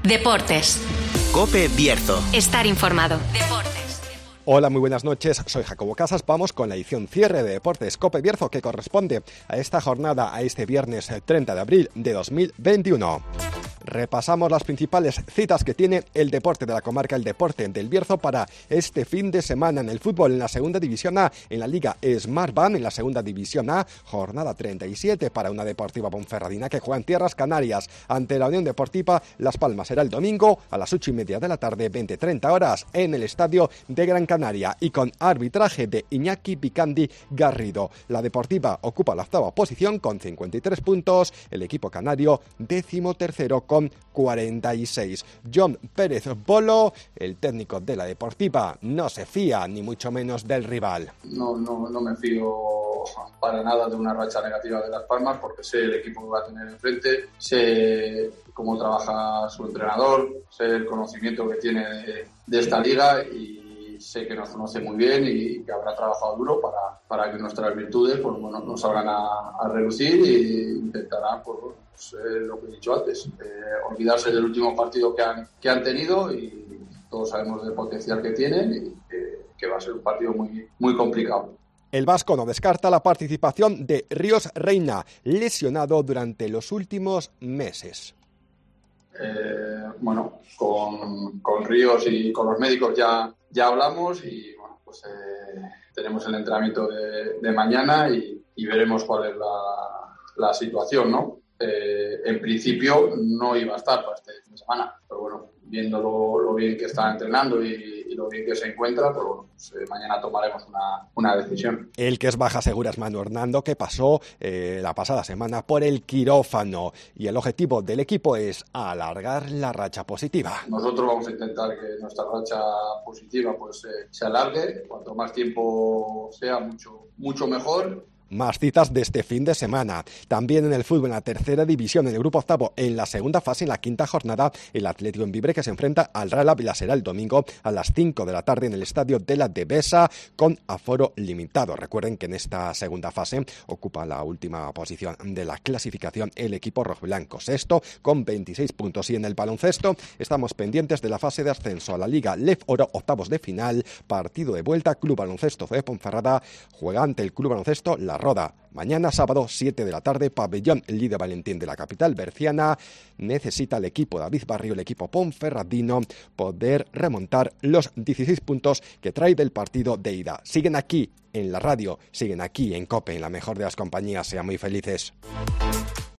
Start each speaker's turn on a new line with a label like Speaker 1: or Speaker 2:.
Speaker 1: Deportes.
Speaker 2: COPE Bierzo.
Speaker 1: Estar informado. Deportes.
Speaker 3: Hola, muy buenas noches, soy Jacobo Casas. Vamos con la edición cierre de Deportes COPE Bierzo, que corresponde a esta jornada, a este viernes 30 de abril de 2021. Repasamos las principales citas que tiene el deporte de la comarca, el deporte del Bierzo, para este fin de semana. En el fútbol, en la segunda división A, en la Liga Smartbank, en la segunda división A, jornada 37 para una Deportiva Ponferradina que juega en tierras canarias ante la Unión Deportiva Las Palmas. Será el domingo a las 8:30 de la tarde, 20:30 horas, en el estadio de Gran Canaria, y con arbitraje de Iñaki Picandi Garrido. La Deportiva ocupa la octava posición con 53 puntos, el equipo canario 13º con 46. John Pérez Bolo, el técnico de la Deportiva, no se fía ni mucho menos del rival.
Speaker 4: No me fío para nada de una racha negativa de Las Palmas, porque sé el equipo que va a tener enfrente, sé cómo trabaja su entrenador, sé el conocimiento que tiene de esta liga, y sé que nos conoce muy bien y que habrá trabajado duro para que nuestras virtudes nos salgan a relucir, e intentará lo que he dicho antes, olvidarse del último partido que han tenido, y todos sabemos del potencial que tienen, y que va a ser un partido muy, muy complicado.
Speaker 3: El vasco no descarta la participación de Ríos Reina, lesionado durante los últimos meses.
Speaker 4: Con Ríos y con los médicos ya hablamos, y tenemos el entrenamiento de mañana y veremos cuál es la situación, ¿no? En principio no iba a estar para este fin de semana, pero bueno, viendo lo bien que está entrenando y lo bien que se encuentra, mañana tomaremos una decisión.
Speaker 3: El que es baja segura es Manu Hernando, que pasó la pasada semana por el quirófano, y el objetivo del equipo es alargar la racha positiva.
Speaker 4: Nosotros vamos a intentar que nuestra racha positiva se alargue, cuanto más tiempo sea, mucho mejor.
Speaker 3: Más citas de este fin de semana. También en el fútbol, en la tercera división, en el grupo octavo, en la segunda fase, en la quinta jornada, el Atlético en Vibre, que se enfrenta al Real Ávila, será el domingo a las 5 de la tarde en el estadio de la Devesa, con aforo limitado. Recuerden que en esta segunda fase ocupa la última posición de la clasificación el equipo rojiblanco, sexto con 26 puntos. Y en el baloncesto estamos pendientes de la fase de ascenso a la Liga Lef Oro, octavos de final, partido de vuelta. Club Baloncesto de Ponferrada juega ante el Club Baloncesto La Roda. Mañana sábado, 7 de la tarde, pabellón Lidia Valentín de la capital berciana. Necesita el equipo David Barrio, el equipo ponferradino, poder remontar los 16 puntos que trae del partido de ida. Siguen aquí en la radio, siguen aquí en COPE, en la mejor de las compañías. Sean muy felices.